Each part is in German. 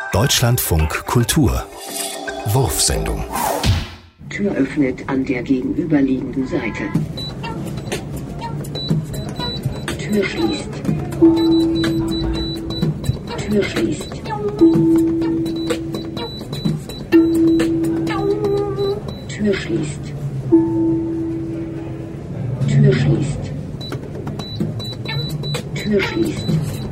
Deutschlandfunk Kultur Wurfsendung. Tür öffnet an der gegenüberliegenden Seite. Tür schließt. Tür schließt. Tür schließt. Tür schließt. Tür schließt.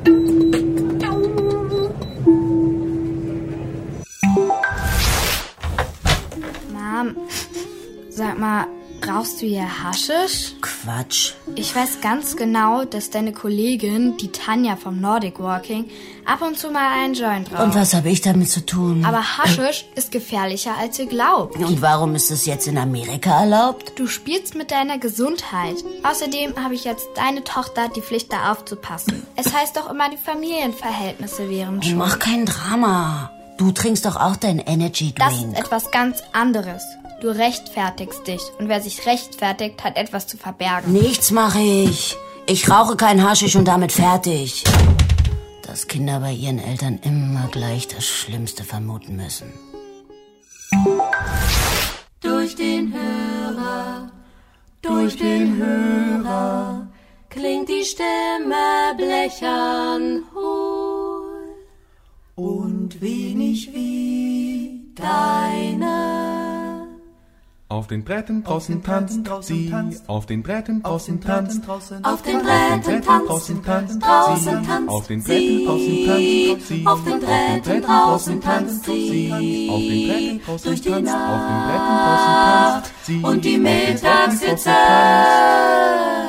Mom, sag mal, rauchst du hier Haschisch? Quatsch. Ich weiß ganz genau, dass deine Kollegin, die Tanja vom Nordic Walking, ab und zu mal einen Joint raucht. Und was habe ich damit zu tun? Aber Haschisch ist gefährlicher, als ihr glaubt. Und warum ist es jetzt in Amerika erlaubt? Du spielst mit deiner Gesundheit. Außerdem habe ich jetzt deine Tochter die Pflicht, da aufzupassen. Es heißt doch immer, die Familienverhältnisse wären schuld. Mach kein Drama. Du trinkst doch auch deinen Energy Drink. Das ist etwas ganz anderes. Du rechtfertigst dich. Und wer sich rechtfertigt, hat etwas zu verbergen. Nichts mache ich. Ich rauche kein Haschisch und damit fertig. Dass Kinder bei ihren Eltern immer gleich das Schlimmste vermuten müssen. Durch den Hörer klingt die Stimme blechern hohl und wenig wie deine. Auf den Bretten draußen tanzt sie, auf den Bretten draußen tanzt, auf den Bretten draußen tanzt, draußen tanzt auf den Bretten draußen tanzt sie, auf den Bretten draußen tanzt sie, auf den Bretten draußen durch die tanzt, auf den Bretten draußen tanzt sie, und die Mittagshitze